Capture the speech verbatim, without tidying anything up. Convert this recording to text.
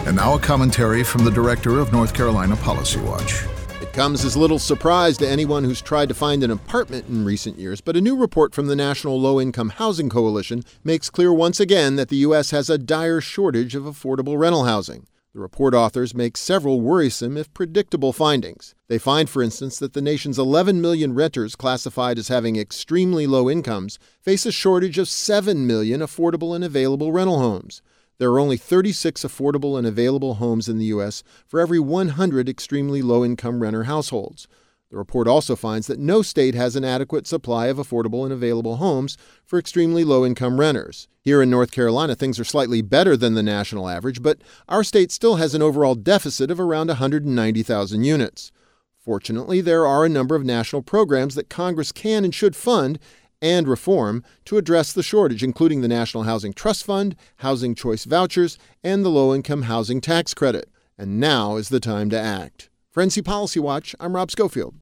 And now a commentary from the director of North Carolina Policy Watch. It comes as little surprise to anyone who's tried to find an apartment in recent years, but a new report from the National Low-Income Housing Coalition makes clear once again that the U S has a dire shortage of affordable rental housing. The report authors make several worrisome, if predictable, findings. They find, for instance, that the nation's eleven million renters classified as having extremely low incomes face a shortage of seven million affordable and available rental homes. There are only thirty-six affordable and available homes in the U S for every one hundred extremely low-income renter households. The report also finds that no state has an adequate supply of affordable and available homes for extremely low-income renters. Here in North Carolina, things are slightly better than the national average, but our state still has an overall deficit of around one hundred ninety thousand units. Fortunately, there are a number of national programs that Congress can and should fund and reform to address the shortage, including the National Housing Trust Fund, Housing Choice Vouchers, and the Low-Income Housing Tax Credit. And now is the time to act. For N C Policy Watch, I'm Rob Schofield.